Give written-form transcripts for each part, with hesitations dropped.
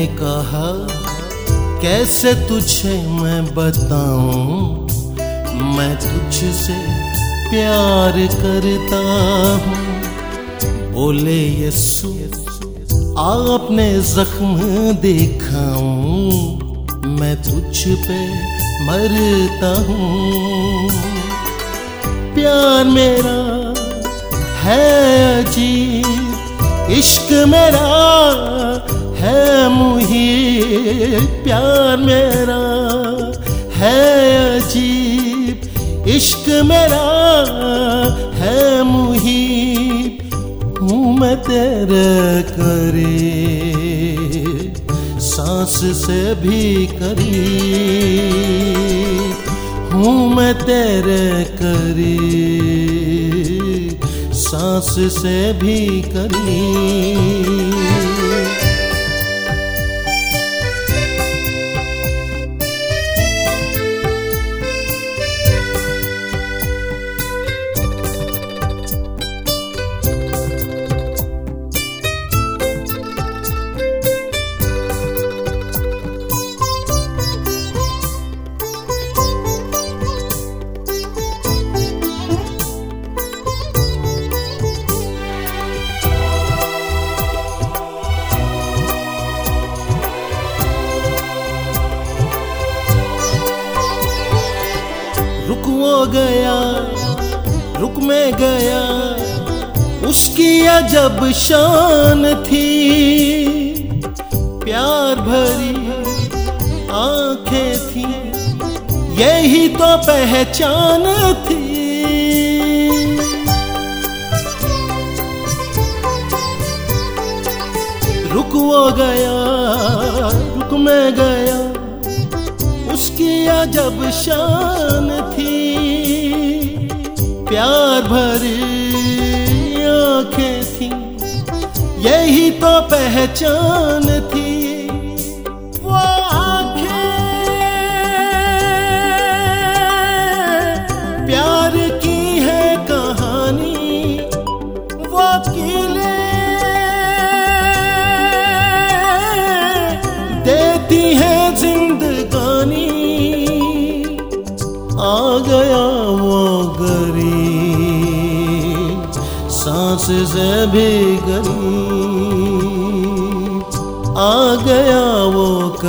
मैंने कहा कैसे तुझे मैं बताऊं, मैं तुझसे प्यार करता हूँ। बोले यीशु आपने जख्म दिखाऊं, मैं तुझ पे मरता हूँ। प्यार मेरा है अजीब, इश्क मेरा है मुहीब। प्यार मेरा है अजीब, इश्क मेरा है मुहीब। हूँ मैं तेरे करीब, सांस से भी करीब। हूँ मैं तेरे करीब, सांस से भी करीब। रुक वो गया, रुक मैं गया, उसकी अजब शान थी। प्यार भरी आंखें थी, यही तो पहचान थी। रुक वो गया, रुक मैं गया, उसकी अजब शान थी। प्यार भरी आंखें थी, यही तो पहचान थी। वो आंखें प्यार की है कहानी, वो किले देती है जिंदगानी। आ गया वो गरीब, सांस से भी गरीब। आ गया वो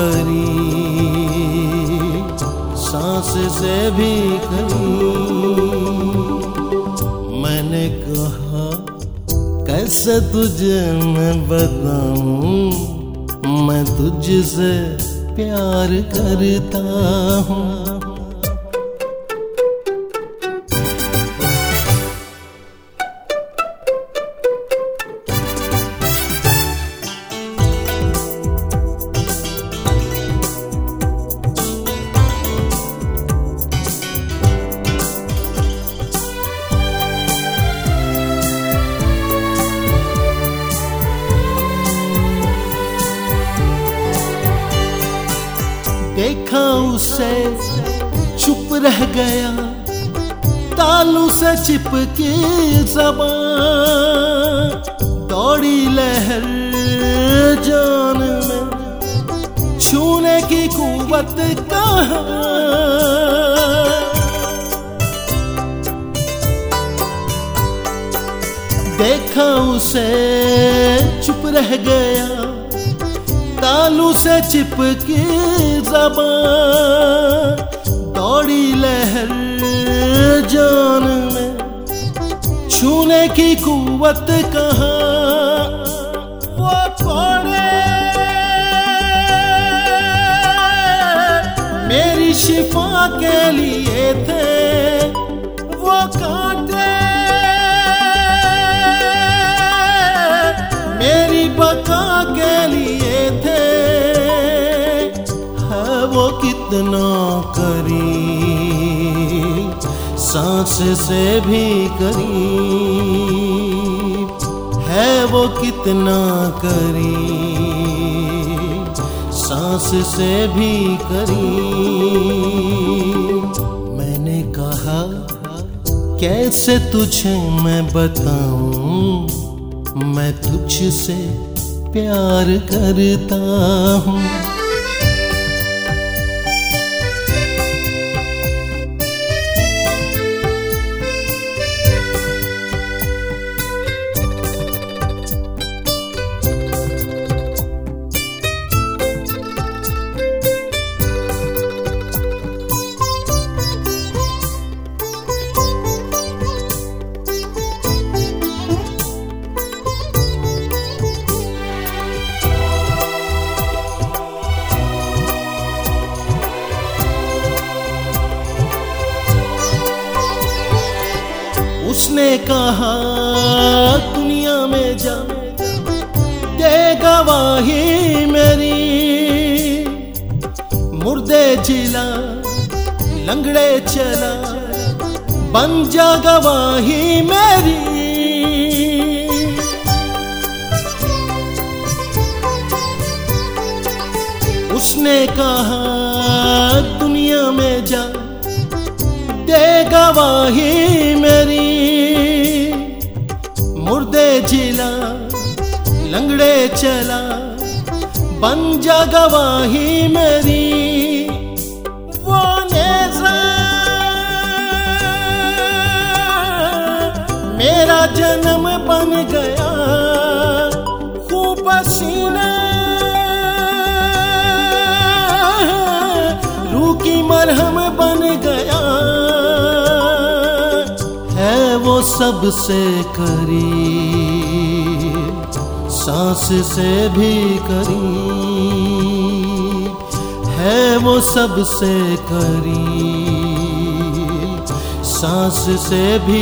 करीब, सांस से भी करीब। मैंने कहा कैसे तुझे मैं बताऊं, मैं तुझसे प्यार करता हूँ। देखा उसे चुप रह गया, तालू से चिपकी ज़बान। दौड़ी लहर जान में, छूने की कुव्वत कहाँ। देखा उसे चुप रह गया, तालू से चिपकी ज़बान। दौड़ी लहर जान में, छूने की कुव्वत कहाँ। वो कोड़े मेरी शिफा के लिए थे, वो कांटे मेरी बका के लिए थे। है वो कितना करीब, सांस से भी करीब। है वो कितना करीब, सांस से भी करीब। मैंने कहा कैसे तुझे मैं बताऊं, मैं तुझसे प्यार करता हूँ। उसने कहा दुनिया में जा दे गवाही मेरी, मुर्दे जिला लंगड़े चला बन जा गवाही मेरी। उसने कहा दुनिया में जा दे गवाही मेरी, मुर्दे जिला लंगड़े चला बन जा गवाही मेरी। वो नेज़ा मेरा जन्म बन गया, खूब पसीना रूह की मरहम बन गया। है वो सबसे करीब, सांस से भी करीब, है वो सबसे करीब, सांस से भी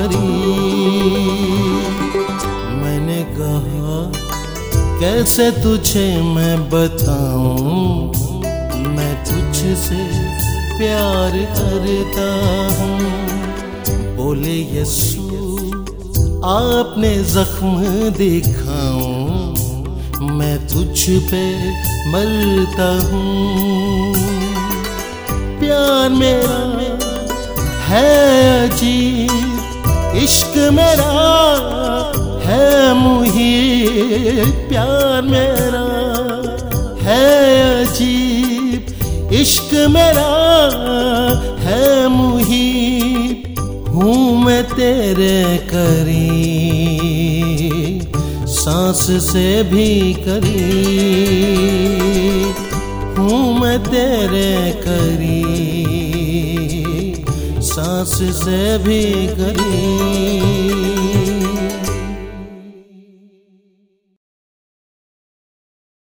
करीब। मैंने कहा कैसे तुझे मैं बताऊं, मैं तुझसे प्यार करता हूँ। बोले यीशु आपने जख्म दिखाऊं, मैं तुझ पे मरता हूँ। प्यार मेरा है अजीब, इश्क मेरा है मुहीब। प्यार मेरा है अजीब, इश्क मेरा है मुहीब। हूँ मैं तेरे करीब, सांस से भी करीब। हूँ मैं तेरे करीब, सांस से भी करीब।